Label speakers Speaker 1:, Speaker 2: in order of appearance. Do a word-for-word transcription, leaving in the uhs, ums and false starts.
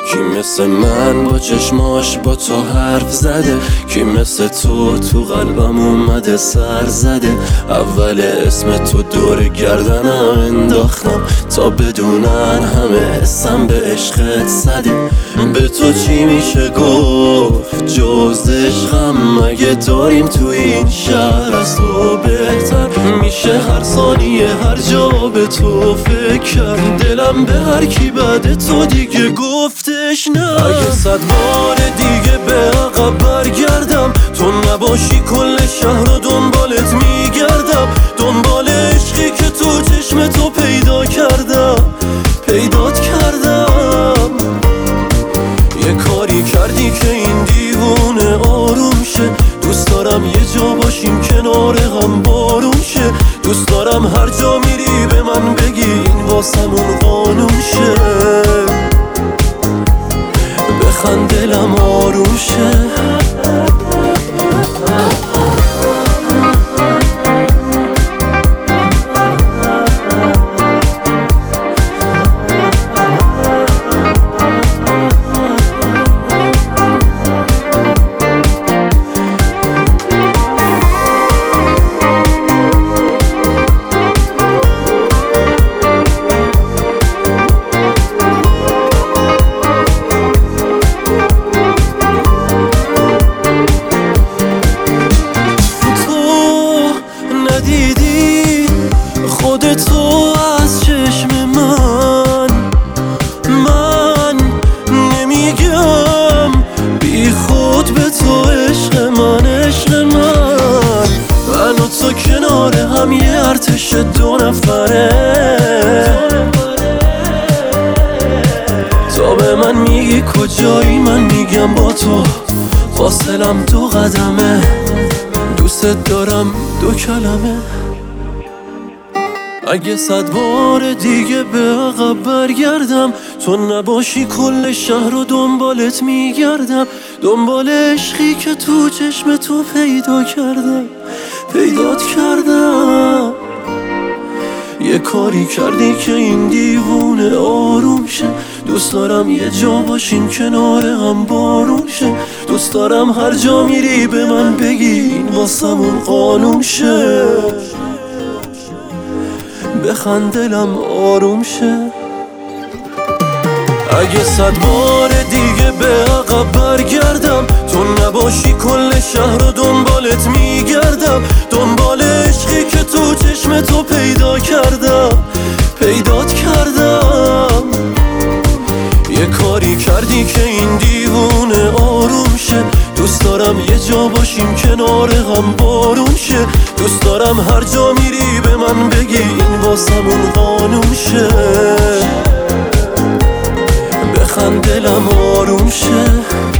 Speaker 1: کی مثل من با چشماش با تو حرف زده؟ کی مثل تو تو قلبم اومده سر زده؟ اول اسم تو دور گردنم انداختم تا بدونن همه حسم به عشقت زده. به تو چی میشه گفت جز عشقم؟ مگه داریم تو این شهر از تو بهتر؟ میشه هر ثانیه هر جا به تو فکر کرد. دلم به هر کی بعد تو دیگه گفتش نه. اگه صد بار دیگه به عقب برگردم تو نباشی کل شهر رو دنبالت میگردم. دنبال عشقی که تو چشم تو پیدا کردم پیدات کردم. یه کاری کردی که این دیوونه آروم شه. دوست دارم یه جا باشیم کنار هم بارون شه. دوست دارم هر جا میری به من بگی این واسمون قانون شه. بخند دلم آروم شه. دیدی خودتو از چشم من، من نمیگم بی خود به تو عشق من عشق من. من و تو کنار هم یه ارتش دو نفره. تا به من میگی کجایی من میگم با تو فاصلم دو قدمه. دوست دارم دو کلمه. اگه صد بار دیگه به عقب برگردم تو نباشی کل شهر رو دنبالت میگردم. دنبال عشقی که تو چشم تو پیدا کردم پیدات کردم. یه کاری کردی که این دیوونه آروم شه. دوست دارم یه جا باشیم کنار هم بارون شه. دوست دارم هر جا میری به من بگی این واسمون قانون شه. بخند دلم آروم شه. اگه صد بار دیگه به عقب برگردم تو نباشی کل شهر رو دنبالت میگردم. دنبال عشقی که تو چشم تو پیدا کردم پیدات کردم. یه کاری کردی که این دیوونه آروم شه. دوست دارم یه جا باشیم کنار هم بارون شه. دوست دارم هر جا میری به من بگی این واسمون قانون شه. بخند دلم آروم شه.